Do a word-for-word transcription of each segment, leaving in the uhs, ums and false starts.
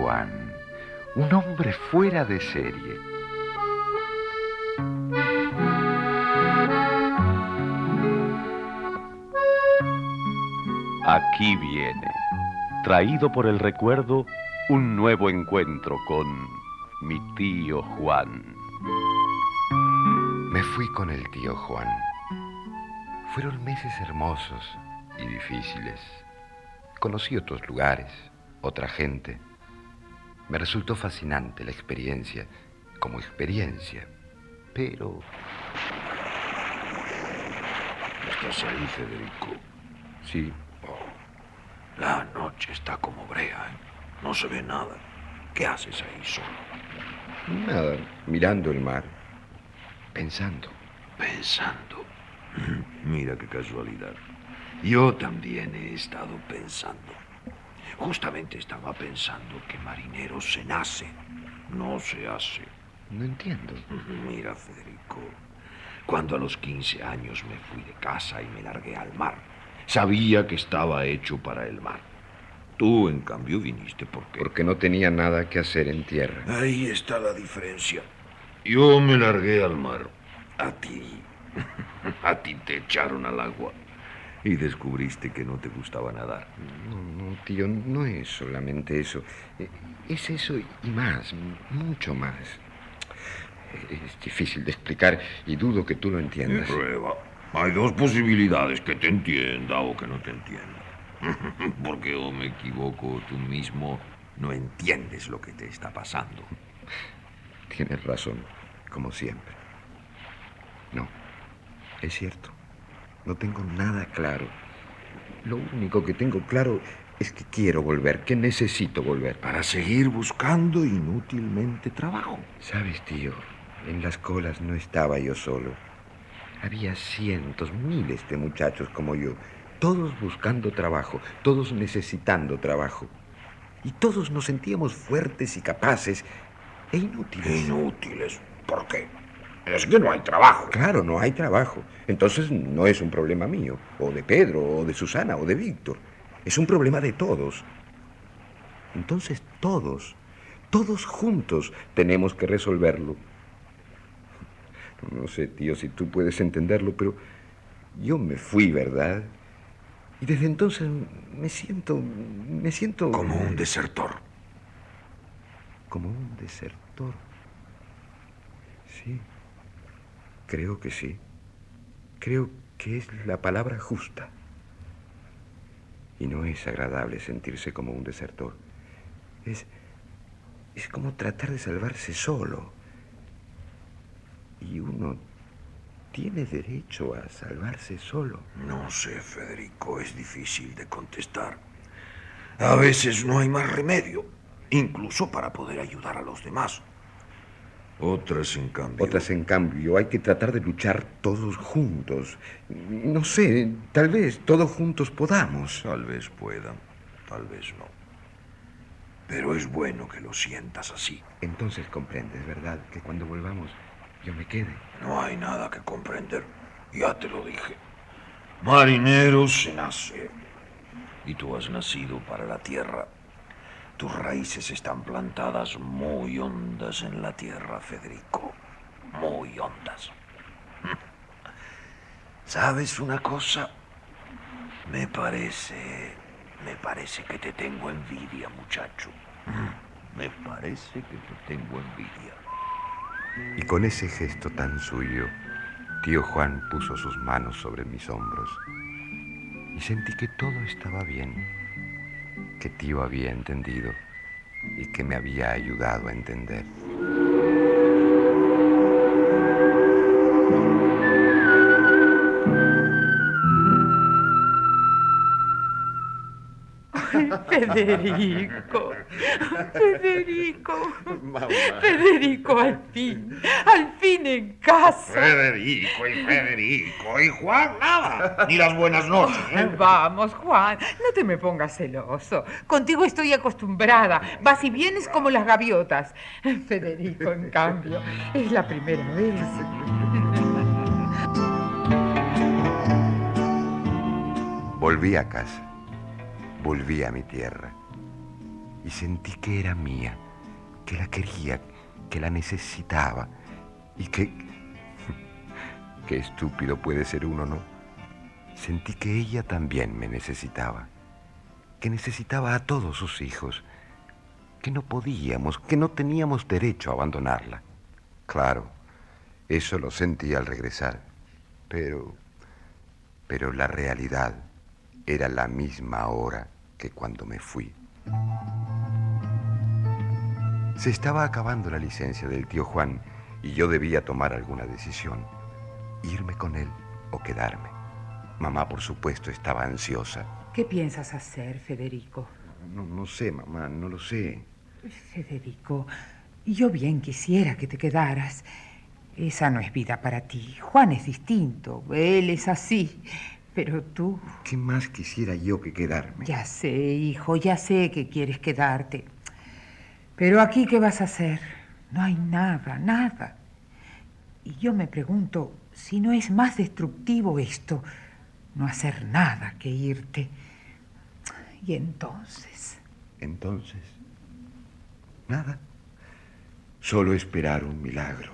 Juan, un hombre fuera de serie. Aquí viene, traído por el recuerdo, un nuevo encuentro con mi tío Juan. Me fui con el tío Juan. Fueron meses hermosos y difíciles. Conocí otros lugares, otra gente. Me resultó fascinante la experiencia, como experiencia, pero... ¿Estás ahí, Federico? Sí. Oh, la noche está como brea, ¿eh? No se ve nada. ¿Qué haces ahí solo? Nada, mirando el mar, pensando. Pensando. Mira qué casualidad. Yo también he estado pensando. Justamente estaba pensando que marinero se nace, no se hace. No entiendo. Mira, Federico, cuando a los quince años me fui de casa y me largué al mar, sabía que estaba hecho para el mar. Tú, en cambio, viniste porque... Porque no tenía nada que hacer en tierra. Ahí está la diferencia. Yo me largué al mar. A ti... A ti te echaron al agua. Y descubriste que no te gustaba nadar. No, no, tío, no es solamente eso. Es eso y más, mucho más. Es difícil de explicar y dudo que tú lo entiendas. Prueba. Hay dos posibilidades, que te entienda o que no te entienda. Porque o me equivoco, tú mismo no entiendes lo que te está pasando. Tienes razón, como siempre. No, es cierto. No tengo nada claro. Lo único que tengo claro es que quiero volver, que necesito volver. Para seguir buscando inútilmente trabajo. ¿Sabes, tío? En las colas no estaba yo solo. Había cientos, miles de muchachos como yo, todos buscando trabajo, todos necesitando trabajo. Y todos nos sentíamos fuertes y capaces e inútiles. ¿Inútiles? ¿Por qué? Es que no hay trabajo. Claro, no hay trabajo. Entonces no es un problema mío, o de Pedro, o de Susana, o de Víctor. Es un problema de todos. Entonces todos, todos juntos tenemos que resolverlo. No sé, tío, si tú puedes entenderlo, pero yo me fui, ¿verdad? Y desde entonces me siento, me siento... Como un desertor. Como un desertor. Sí. Creo que sí. Creo que es la palabra justa. Y no es agradable sentirse como un desertor. Es, es como tratar de salvarse solo. Y uno tiene derecho a salvarse solo. No sé, Federico, es difícil de contestar. A veces no hay más remedio, incluso para poder ayudar a los demás. Otras, en cambio... Otras, en cambio, hay que tratar de luchar todos juntos. No sé, tal vez todos juntos podamos. Tal vez puedan, tal vez no. Pero es bueno que lo sientas así. Entonces comprendes, ¿verdad? Que cuando volvamos yo me quede. No hay nada que comprender. Ya te lo dije. Marinero se nace. Y tú has nacido para la tierra. Tus raíces están plantadas muy hondas en la tierra, Federico. Muy hondas. ¿Sabes una cosa? Me parece... Me parece que te tengo envidia, muchacho. Me parece que te tengo envidia. Y con ese gesto tan suyo, tío Juan puso sus manos sobre mis hombros. Y sentí que todo estaba bien, que tío había entendido y que me había ayudado a entender. Federico, Federico, Mamá. Federico, al fin, al fin en casa. Federico y Federico y Juan, nada, ni las buenas noches, ¿eh? Vamos, Juan, no te me pongas celoso. Contigo estoy acostumbrada, vas y vienes como las gaviotas. Federico, en cambio, es la primera vez. Volví a casa. Volví a mi tierra. y sentí que era mía, que la quería, que la necesitaba y que... Qué estúpido puede ser uno, ¿no? Sentí que ella también me necesitaba, que necesitaba a todos sus hijos, que no podíamos, que no teníamos derecho a abandonarla. Claro, eso lo sentí al regresar, pero... pero la realidad era la misma ahora que cuando me fui. Se estaba acabando la licencia del tío Juan y yo debía tomar alguna decisión, irme con él o quedarme. Mamá, por supuesto, estaba ansiosa. ¿Qué piensas hacer, Federico? No, no sé, mamá, no lo sé. Federico, yo bien quisiera que te quedaras. Esa no es vida para ti. Juan es distinto, él es así. Pero tú... ¿Qué más quisiera yo que quedarme? Ya sé, hijo, ya sé que quieres quedarte. Pero aquí, ¿qué vas a hacer? No hay nada, nada. Y yo me pregunto si no es más destructivo esto, no hacer nada que irte. Y entonces... Entonces, nada. Solo esperar un milagro.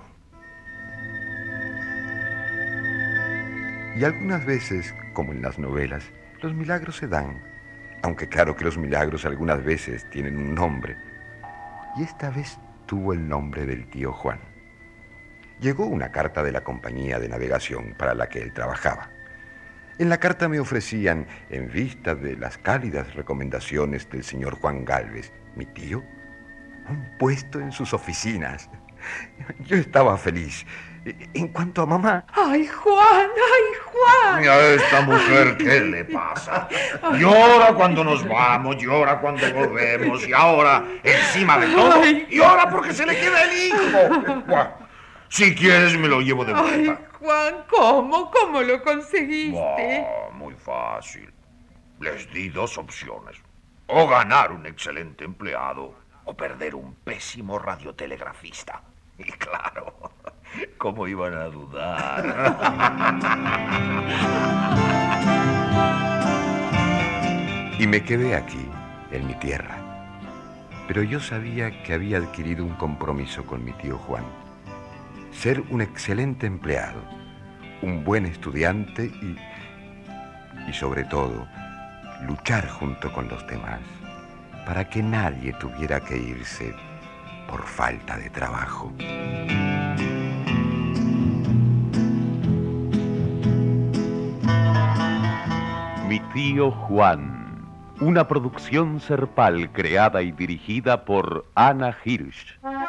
Y algunas veces, como en las novelas, los milagros se dan. Aunque claro que los milagros algunas veces tienen un nombre. Y esta vez tuvo el nombre del tío Juan. Llegó una carta de la compañía de navegación para la que él trabajaba. En la carta me ofrecían, en vista de las cálidas recomendaciones del señor Juan Gálvez, mi tío, un puesto en sus oficinas. Yo estaba feliz. En cuanto a mamá... ¡Ay, Juan! ¡Ay, Juan! ¿Y a esta mujer qué le pasa? Llora cuando nos vamos, llora cuando volvemos, y ahora, encima de todo, Ay. llora porque se le queda el hijo. Buah, si quieres me lo llevo de vuelta. Ay, Juan, ¿cómo? ¿Cómo lo conseguiste? Buah, muy fácil. Les di dos opciones. O ganar un excelente empleado, o perder un pésimo radiotelegrafista. Y claro, ¿cómo iban a dudar? Y me quedé aquí, en mi tierra. Pero yo sabía que había adquirido un compromiso con mi tío Juan. Ser un excelente empleado, un buen estudiante y, y sobre todo, luchar junto con los demás para que nadie tuviera que irse por falta de trabajo. Mi tío Juan, una producción Serpal creada y dirigida por Ana Hirsch.